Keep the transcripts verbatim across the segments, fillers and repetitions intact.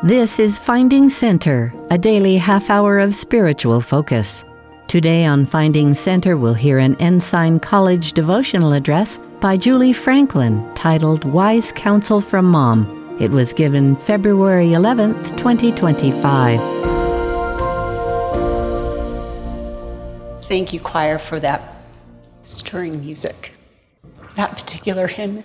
This is Finding Center, a daily half hour of spiritual focus. Today on Finding Center, we'll hear an Ensign College devotional address by Julie Franklin titled Wise Counsel from Mom. It was given February eleventh, twenty twenty-five. Thank you, choir, for that stirring music. That particular hymn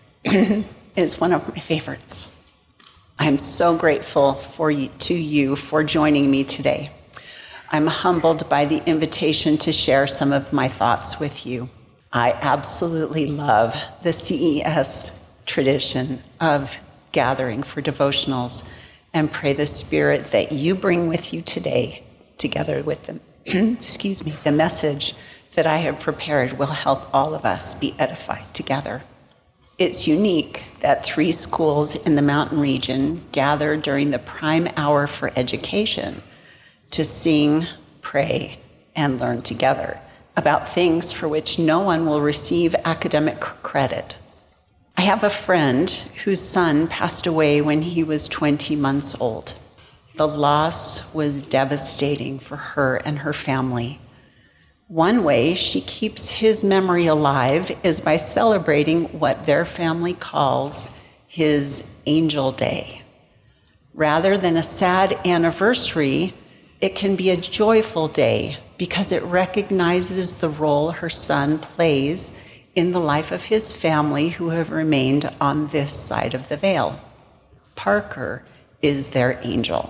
is one of my favorites. I'm so grateful for you, to you for joining me today. I'm humbled by the invitation to share some of my thoughts with you. I absolutely love the C E S tradition of gathering for devotionals and pray the Spirit that you bring with you today, together with the, excuse me, the message that I have prepared will help all of us be edified together. It's unique that three schools in the mountain region gather during the prime hour for education to sing, pray, and learn together about things for which no one will receive academic credit. I have a friend whose son passed away when he was twenty months old. The loss was devastating for her and her family. One way she keeps his memory alive is by celebrating what their family calls his Angel Day. Rather than a sad anniversary, it can be a joyful day because it recognizes the role her son plays in the life of his family who have remained on this side of the veil. Parker is their angel.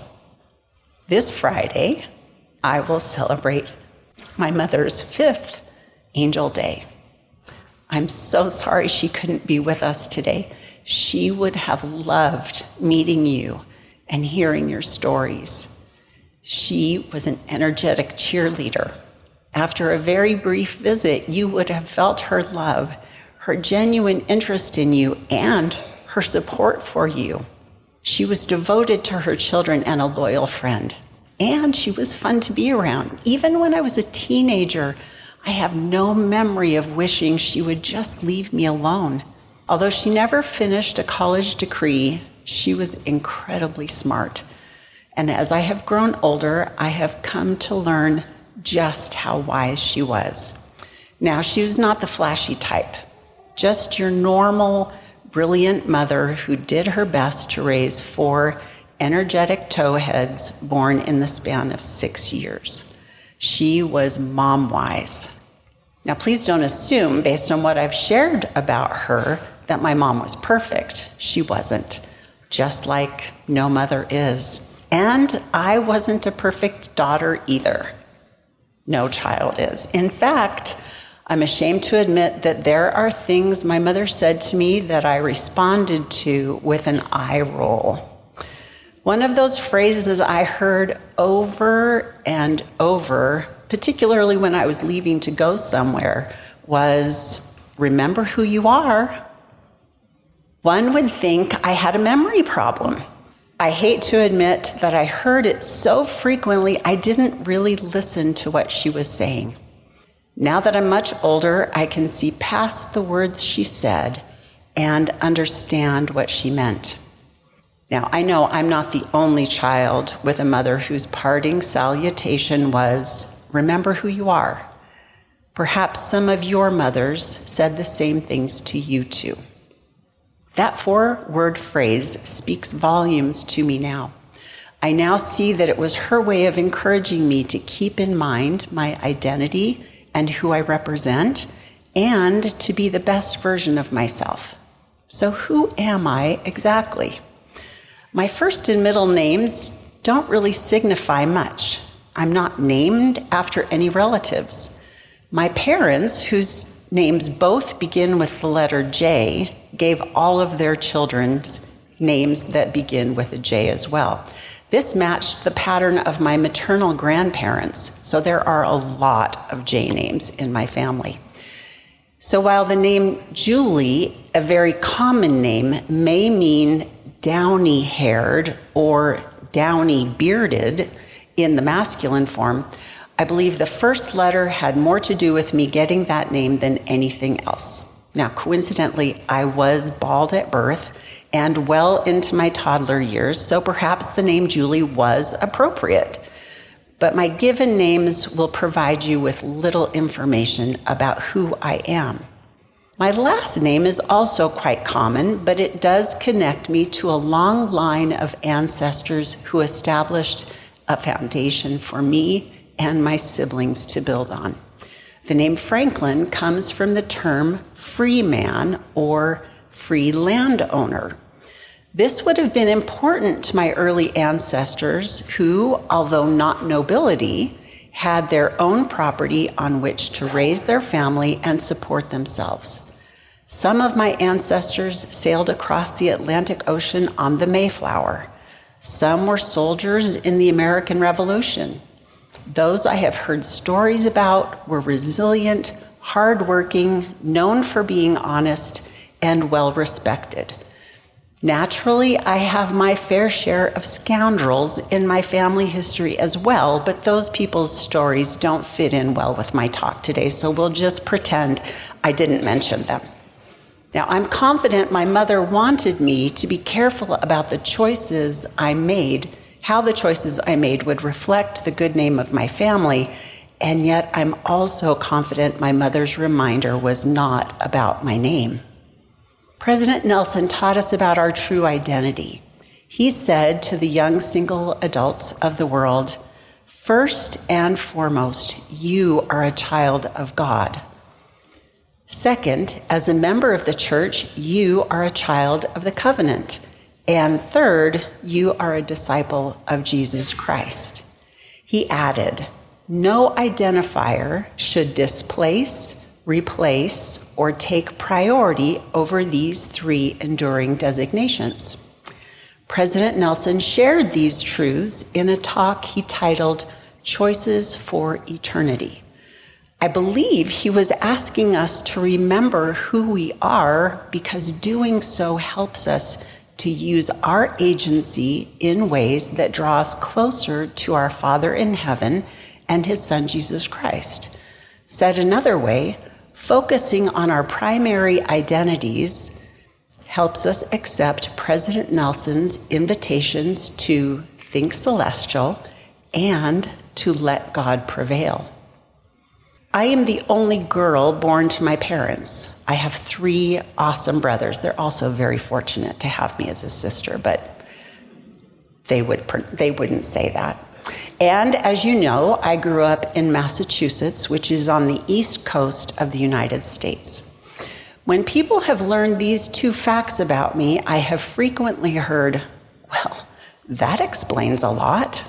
This Friday, I will celebrate my mother's fifth Angel Day. I'm so sorry she couldn't be with us today. She would have loved meeting you and hearing your stories. She was an energetic cheerleader. After a very brief visit, you would have felt her love, her genuine interest in you, and her support for you. She was devoted to her children and a loyal friend. And she was fun to be around. Even when I was a teenager, I have no memory of wishing she would just leave me alone. Although she never finished a college degree, she was incredibly smart. And as I have grown older, I have come to learn just how wise she was. Now, she was not the flashy type, just your normal, brilliant mother who did her best to raise four energetic towheads born in the span of six years. She was mom-wise. Now, please don't assume, based on what I've shared about her, that my mom was perfect. She wasn't, just like no mother is. And I wasn't a perfect daughter either. No child is. In fact, I'm ashamed to admit that there are things my mother said to me that I responded to with an eye roll. One of those phrases I heard over and over, particularly when I was leaving to go somewhere, was, "Remember who you are." One would think I had a memory problem. I hate to admit that I heard it so frequently I didn't really listen to what she was saying. Now that I'm much older, I can see past the words she said and understand what she meant. Now, I know I'm not the only child with a mother whose parting salutation was, "Remember who you are." Perhaps some of your mothers said the same things to you too. That four-word phrase speaks volumes to me now. I now see that it was her way of encouraging me to keep in mind my identity and who I represent, and to be the best version of myself. So who am I exactly? My first and middle names don't really signify much. I'm not named after any relatives. My parents, whose names both begin with the letter J, gave all of their children's names that begin with a J as well. This matched the pattern of my maternal grandparents, so there are a lot of J names in my family. So while the name Julie, a very common name, may mean downy-haired or downy-bearded in the masculine form, I believe the first letter had more to do with me getting that name than anything else. Now, coincidentally, I was bald at birth, and well into my toddler years, so perhaps the name Julie was appropriate. But my given names will provide you with little information about who I am. My last name is also quite common, but it does connect me to a long line of ancestors who established a foundation for me and my siblings to build on. The name Franklin comes from the term free man or free landowner. This would have been important to my early ancestors who, although not nobility, had their own property on which to raise their family and support themselves. Some of my ancestors sailed across the Atlantic Ocean on the Mayflower. Some were soldiers in the American Revolution. Those I have heard stories about were resilient, hardworking, known for being honest, and well-respected. Naturally, I have my fair share of scoundrels in my family history as well, but those people's stories don't fit in well with my talk today, so we'll just pretend I didn't mention them. Now, I'm confident my mother wanted me to be careful about the choices I made, how the choices I made would reflect the good name of my family, and yet I'm also confident my mother's reminder was not about my name. President Nelson taught us about our true identity. He said to the young single adults of the world, "First and foremost, you are a child of God. Second, as a member of the church, you are a child of the covenant. And third, you are a disciple of Jesus Christ." He added, "No identifier should displace, replace, or take priority over these three enduring designations." President Nelson shared these truths in a talk he titled Choices for Eternity. I believe he was asking us to remember who we are because doing so helps us to use our agency in ways that draw us closer to our Father in heaven and his Son, Jesus Christ. Said another way, focusing on our primary identities helps us accept President Nelson's invitations to think celestial and to let God prevail. I am the only girl born to my parents. I have three awesome brothers. They're also very fortunate to have me as a sister, but they would, they wouldn't say that. And as you know, I grew up in Massachusetts, which is on the east coast of the United States. When people have learned these two facts about me, I have frequently heard, "Well, that explains a lot."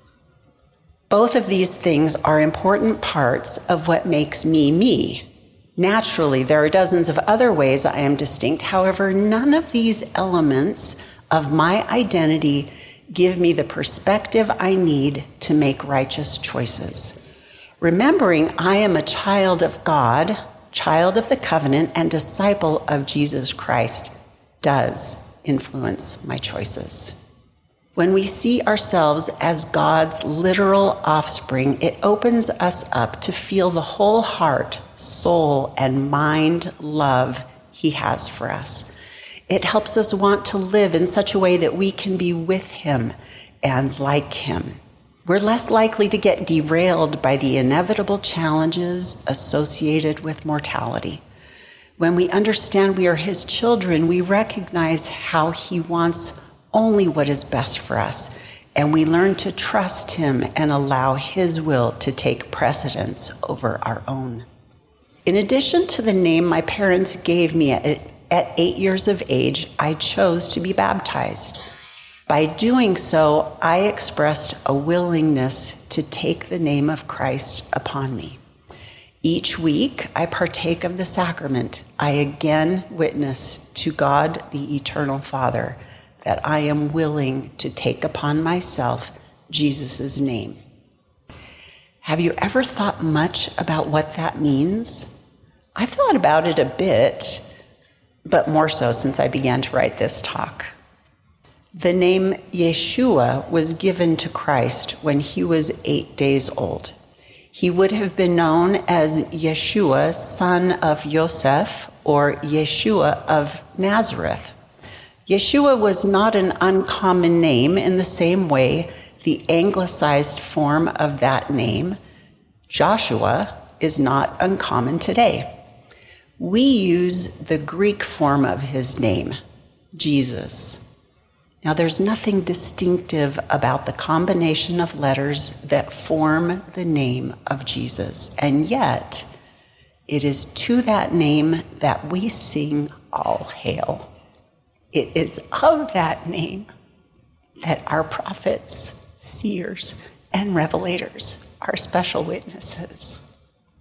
Both of these things are important parts of what makes me me. Naturally, there are dozens of other ways I am distinct. However, none of these elements of my identity give me the perspective I need to make righteous choices. Remembering I am a child of God, child of the covenant, and disciple of Jesus Christ does influence my choices. When we see ourselves as God's literal offspring, it opens us up to feel the whole heart, soul, and mind love he has for us. It helps us want to live in such a way that we can be with him and like him. We're less likely to get derailed by the inevitable challenges associated with mortality. When we understand we are his children, we recognize how he wants only what is best for us, and we learn to trust him and allow his will to take precedence over our own. In addition to the name my parents gave me at, at eight years of age, I chose to be baptized. By doing so, I expressed a willingness to take the name of Christ upon me. Each week, I partake of the sacrament. I again witness to God, the Eternal Father, that I am willing to take upon myself Jesus' name. Have you ever thought much about what that means? I've thought about it a bit, but more so since I began to write this talk. The name Yeshua was given to Christ when he was eight days old. He would have been known as Yeshua, son of Yosef, or Yeshua of Nazareth. Yeshua was not an uncommon name in the same way the anglicized form of that name, Joshua, is not uncommon today. We use the Greek form of his name, Jesus. Now, there's nothing distinctive about the combination of letters that form the name of Jesus, and yet it is to that name that we sing All Hail. It is of that name that our prophets, seers, and revelators are special witnesses.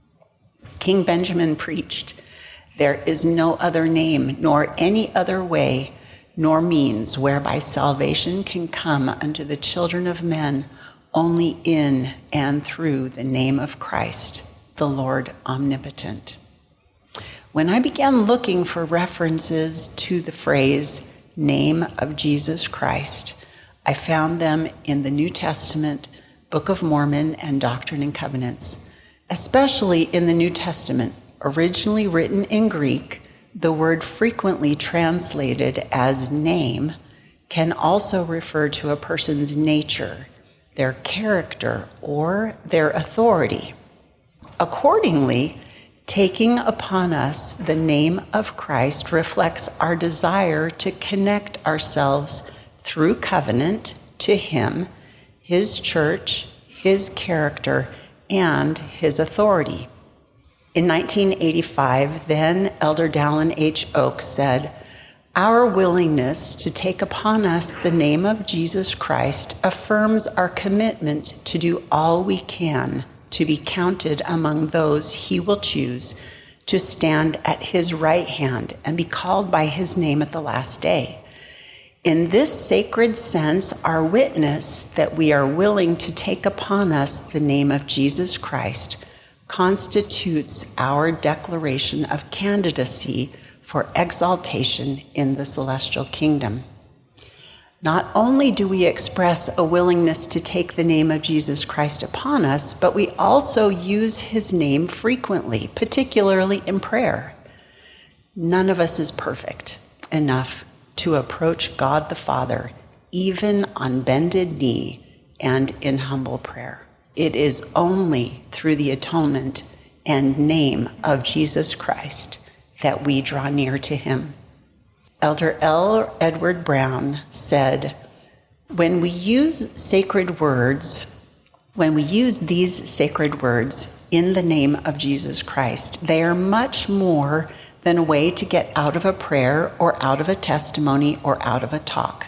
King Benjamin preached, "There is no other name, nor any other way, nor means whereby salvation can come unto the children of men, only in and through the name of Christ, the Lord omnipotent." When I began looking for references to the phrase, name of Jesus Christ, I found them in the New Testament, Book of Mormon, and Doctrine and Covenants, especially in the New Testament, originally written in Greek. The word frequently translated as name can also refer to a person's nature, their character, or their authority. Accordingly, taking upon us the name of Christ reflects our desire to connect ourselves through covenant to him, his church, his character, and his authority. In nineteen eighty-five, then Elder Dallin H. Oaks said, "Our willingness to take upon us the name of Jesus Christ affirms our commitment to do all we can to be counted among those he will choose to stand at his right hand and be called by his name at the last day. In this sacred sense, our witness that we are willing to take upon us the name of Jesus Christ constitutes our declaration of candidacy for exaltation in the celestial kingdom. Not only do we express a willingness to take the name of Jesus Christ upon us, but we also use his name frequently, particularly in prayer. None of us is perfect enough to approach God the Father, even on bended knee and in humble prayer. It is only through the atonement and name of Jesus Christ that we draw near to him. Elder L. Edward Brown said, when we use sacred words, when we use these sacred words in the name of Jesus Christ, they are much more than a way to get out of a prayer or out of a testimony or out of a talk.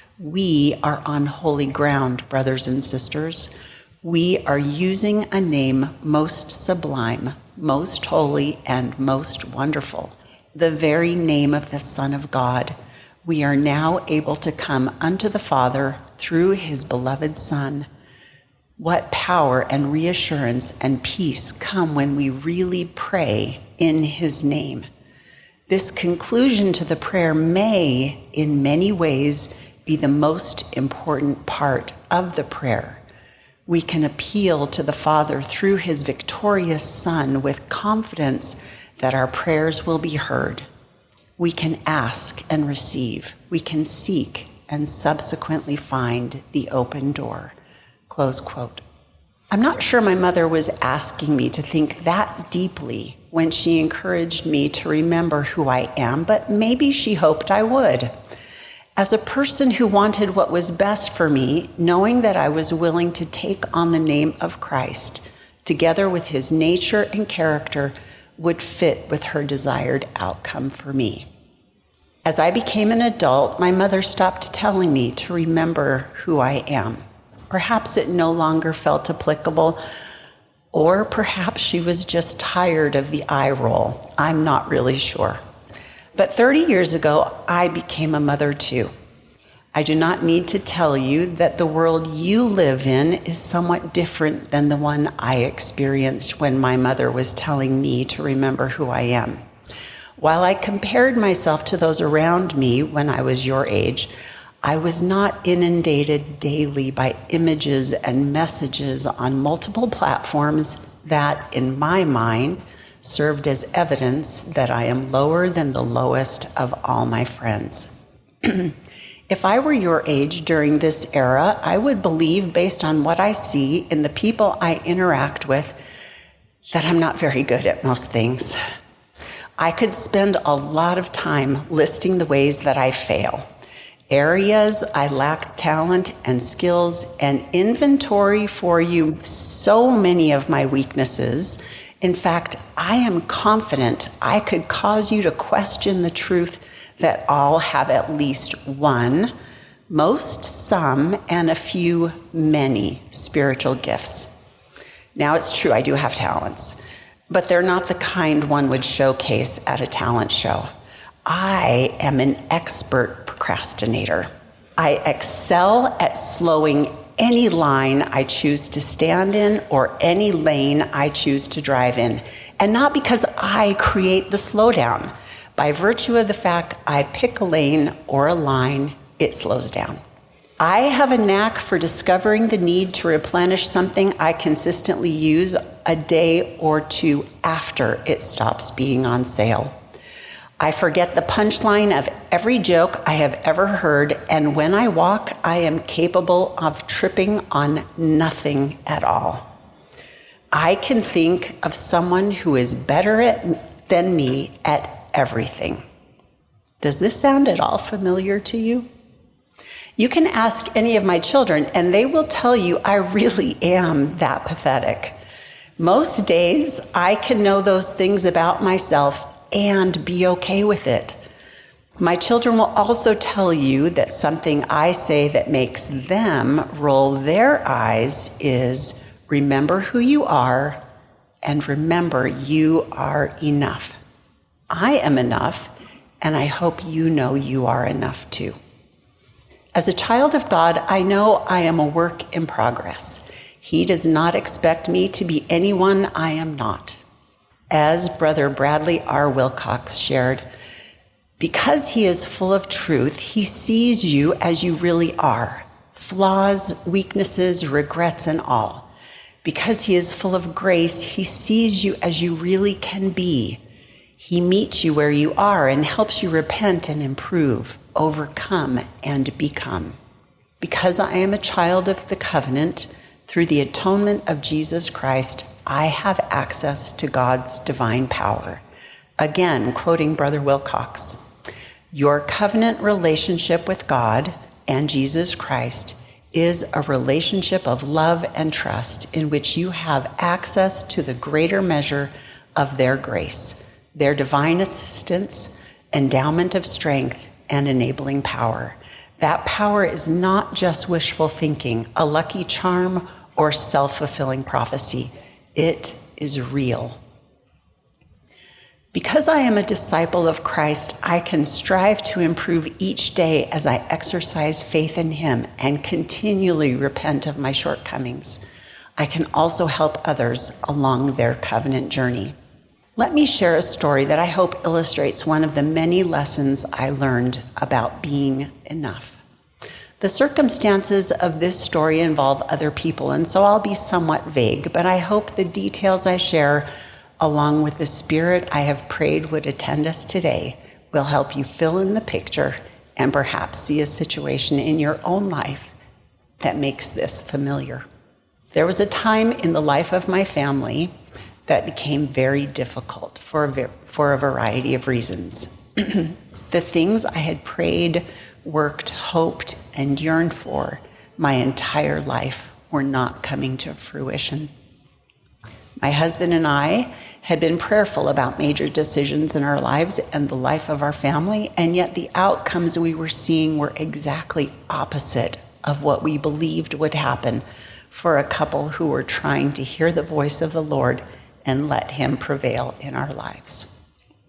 We are on holy ground, brothers and sisters. We are using a name most sublime, most holy, and most wonderful, the very name of the Son of God. We are now able to come unto the Father through his beloved Son. What power and reassurance and peace come when we really pray in his name. This conclusion to the prayer may, in many ways, be the most important part of the prayer. We can appeal to the Father through his victorious Son with confidence that our prayers will be heard. We can ask and receive. We can seek and subsequently find the open door. Close quote. I'm not sure my mother was asking me to think that deeply when she encouraged me to remember who I am, but maybe she hoped I would. As a person who wanted what was best for me, knowing that I was willing to take on the name of Christ, together with his nature and character, would fit with her desired outcome for me. As I became an adult, my mother stopped telling me to remember who I am. Perhaps it no longer felt applicable, or perhaps she was just tired of the eye roll. I'm not really sure. But thirty years ago, I became a mother too. I do not need to tell you that the world you live in is somewhat different than the one I experienced when my mother was telling me to remember who I am. While I compared myself to those around me when I was your age, I was not inundated daily by images and messages on multiple platforms that, in my mind, served as evidence that I am lower than the lowest of all my friends. If I were your age during this era, I would believe, based on what I see in the people I interact with, that I'm not very good at most things. I could spend a lot of time listing the ways that I fail, areas I lack talent and skills, and inventory for you so many of my weaknesses. In fact, I am confident I could cause you to question the truth that all have at least one, most some, and a few many spiritual gifts. Now, it's true, I do have talents, but they're not the kind one would showcase at a talent show. I am an expert procrastinator. I excel at slowing any line I choose to stand in or any lane I choose to drive in, and not because I create the slowdown. By virtue of the fact I pick a lane or a line, it slows down. I have a knack for discovering the need to replenish something I consistently use a day or two after it stops being on sale. I forget the punchline of every joke I have ever heard, and when I walk, I am capable of tripping on nothing at all. I can think of someone who is better at, than me at everything. Does this sound at all familiar to you? You can ask any of my children, and they will tell you I really am that pathetic. Most days, I can know those things about myself and be okay with it. My children will also tell you that something I say that makes them roll their eyes is, remember who you are, and remember you are enough. I am enough, and I hope you know you are enough too. As a child of God, I know I am a work in progress. He does not expect me to be anyone I am not. As Brother Bradley R. Wilcox shared, because he is full of truth, he sees you as you really are, flaws, weaknesses, regrets, and all. Because he is full of grace, he sees you as you really can be. He meets you where you are and helps you repent and improve, overcome, and become. Because I am a child of the covenant, through the atonement of Jesus Christ, I have access to God's divine power. Again, quoting Brother Wilcox, your covenant relationship with God and Jesus Christ is a relationship of love and trust in which you have access to the greater measure of their grace, their divine assistance, endowment of strength, and enabling power. That power is not just wishful thinking, a lucky charm, or self-fulfilling prophecy. It is real. Because I am a disciple of Christ, I can strive to improve each day as I exercise faith in him and continually repent of my shortcomings. I can also help others along their covenant journey. Let me share a story that I hope illustrates one of the many lessons I learned about being enough. The circumstances of this story involve other people, and so I'll be somewhat vague, but I hope the details I share, along with the spirit I have prayed would attend us today, will help you fill in the picture and perhaps see a situation in your own life that makes this familiar. There was a time in the life of my family that became very difficult for a, for a variety of reasons. The things I had prayed, worked, hoped, and yearned for my entire life were not coming to fruition. My husband and I had been prayerful about major decisions in our lives and the life of our family, and yet the outcomes we were seeing were exactly opposite of what we believed would happen for a couple who were trying to hear the voice of the Lord and let him prevail in our lives.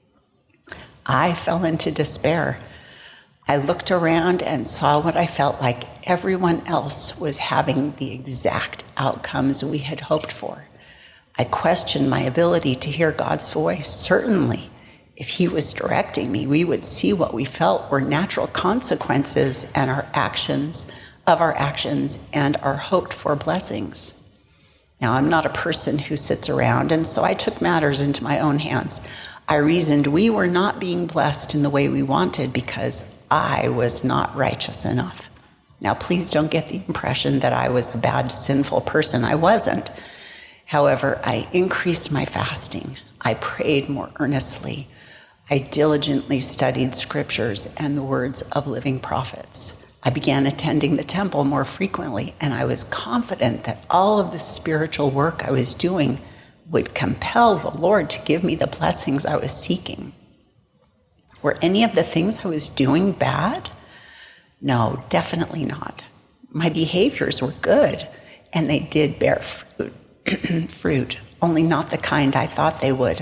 I fell into despair. I looked around and saw what I felt like everyone else was having the exact outcomes we had hoped for. I questioned my ability to hear God's voice. Certainly, if he was directing me, we would see what we felt were natural consequences and our actions of our actions and our hoped for blessings. Now, I'm not a person who sits around, and so I took matters into my own hands. I reasoned we were not being blessed in the way we wanted because I was not righteous enough. Now, please don't get the impression that I was a bad, sinful person. I wasn't. However, I increased my fasting. I prayed more earnestly. I diligently studied scriptures and the words of living prophets. I began attending the temple more frequently, and I was confident that all of the spiritual work I was doing would compel the Lord to give me the blessings I was seeking. Were any of the things I was doing bad? No, definitely not. My behaviors were good, and they did bear fruit, fruit, only not the kind I thought they would.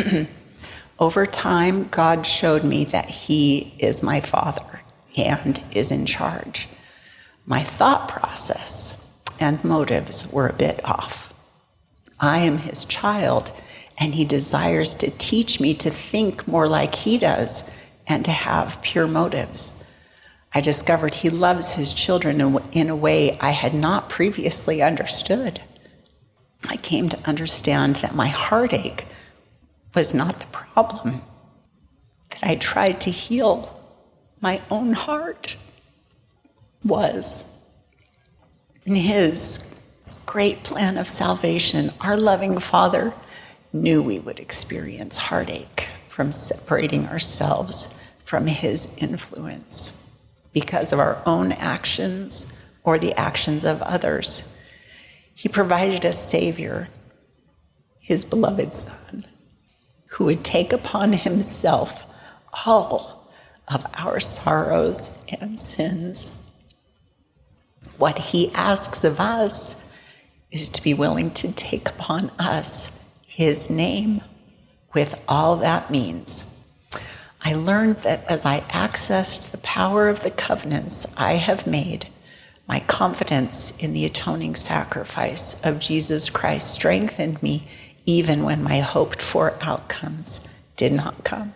Over time, God showed me that He is my Father and is in charge. My thought process and motives were a bit off. I am His child, and He desires to teach me to think more like He does and to have pure motives. I discovered He loves His children in a way I had not previously understood. I came to understand that my heartache was not the problem, that I tried to heal my own heart was. In His great plan of salvation, our loving Father knew we would experience heartache from separating ourselves from His influence because of our own actions or the actions of others. He provided a Savior, His beloved Son, who would take upon Himself all of our sorrows and sins. What He asks of us is to be willing to take upon us His name with all that means. I learned that as I accessed the power of the covenants I have made, my confidence in the atoning sacrifice of Jesus Christ strengthened me even when my hoped-for outcomes did not come.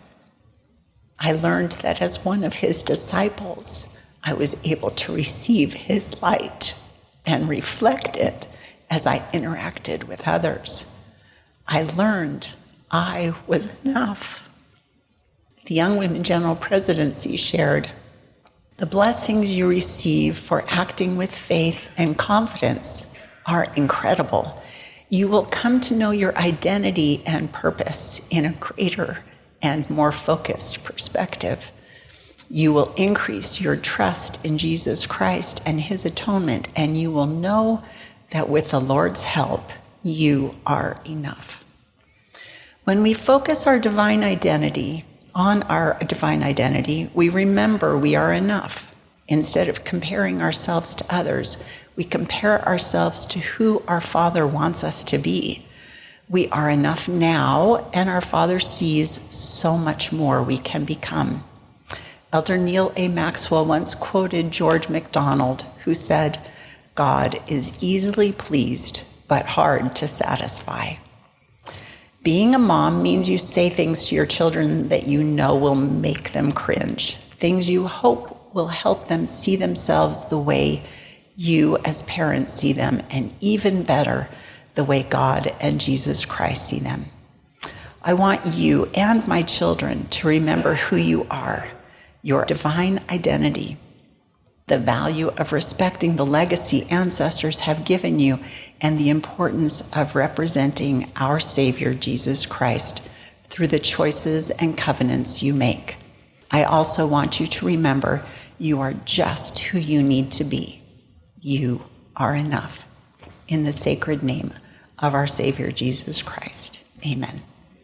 I learned that as one of His disciples, I was able to receive His light and reflect it as I interacted with others. I learned I was enough. The Young Women General Presidency shared, "The blessings you receive for acting with faith and confidence are incredible. You will come to know your identity and purpose in a greater and more focused perspective. You will increase your trust in Jesus Christ and His atonement, and you will know that with the Lord's help, you are enough." When we focus our divine identity on our divine identity, we remember we are enough. Instead of comparing ourselves to others, we compare ourselves to who our Father wants us to be. We are enough now, and our Father sees so much more we can become. Elder Neil A. Maxwell once quoted George MacDonald, who said, "God is easily pleased, but hard to satisfy." Being a mom means you say things to your children that you know will make them cringe, things you hope will help them see themselves the way you as parents see them, and even better, the way God and Jesus Christ see them. I want you and my children to remember who you are, your divine identity, the value of respecting the legacy ancestors have given you, and the importance of representing our Savior, Jesus Christ, through the choices and covenants you make. I also want you to remember you are just who you need to be. You are enough. In the sacred name of our Savior, Jesus Christ. Amen.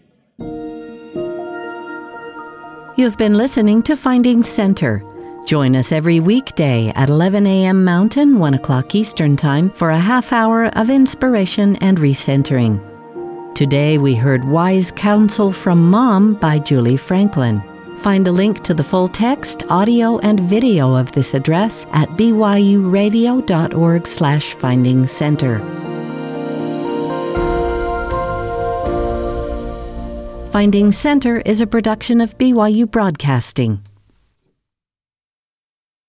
You've been listening to Finding Center. Join us every weekday at eleven a.m. Mountain, one o'clock Eastern Time for a half hour of inspiration and recentering. Today we heard Wise Counsel from Mom by Julie Franklin. Find a link to the full text, audio, and video of this address at byuradio.org slash finding center. Finding Center is a production of B Y U Broadcasting.